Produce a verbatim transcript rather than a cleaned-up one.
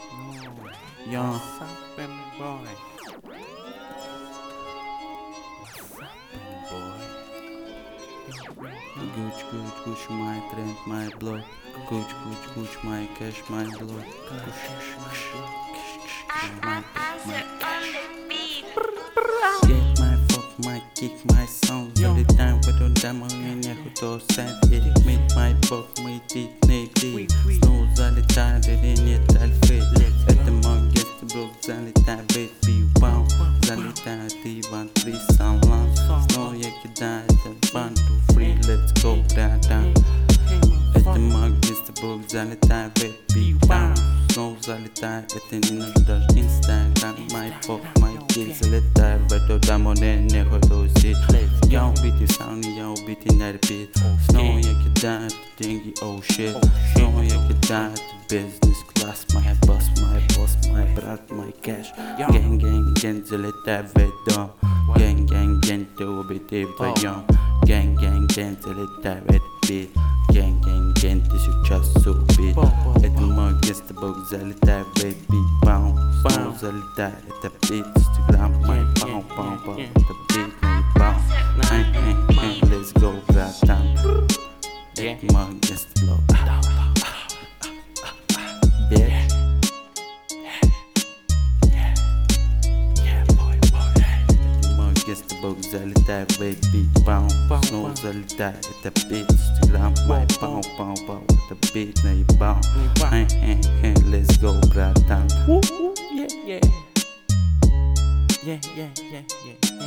Yo, What's up, baby boy? What's up, baby boy? Gucci, Gucci, Gucci, my trend, my blood. Gucci, Gucci, Gucci, my cash, my blood. Gucci, Gucci, my, my Get my fuck, my kick, my sound. All the time, but on time, I'm in a hotel set. It made my buck, my teeth, navy. Snows all the time, they didn't yet tell fit. At the mug, get the broke, all the time, baby, wow. All the time, the one, three, sound long. Snow, you can die, the one, two, three, let's go, down, down. At the mug, get the broke, all the time, baby, wow. Snows all the time, at the inner dash, Instagram, my fuck, my kids, all the time, but the time on the neck, those shit. Young beat the sound, young beat in that beat. Snow, you can die, the dingy, oh shit. Snow, you can die, the business class, my boss, my boss, my brat, my cash. Gang, gang, gang, the little bit dumb. Gang, gang, gang, to be the young. Gang, gang, gang, the little bit beat. Gang, gang, gang, this is just so beat. At the mug, gets the bugs, the little bit beat. Bounce, bounce, the little, at the beat. Instagram, my pound, pound, pound, the beat, my bounce. Hey, hey, hey, let's go, grab time. At the mug, gets the blow. Bitch. Gets the bugs all the time, baby, pound. Snows all the time, at the beat. Instagram, my pound, pound, pound, at the beat, now you bound. Hey, hey, hey, let's go, bratan. Yeah, yeah. Yeah, yeah, yeah, yeah.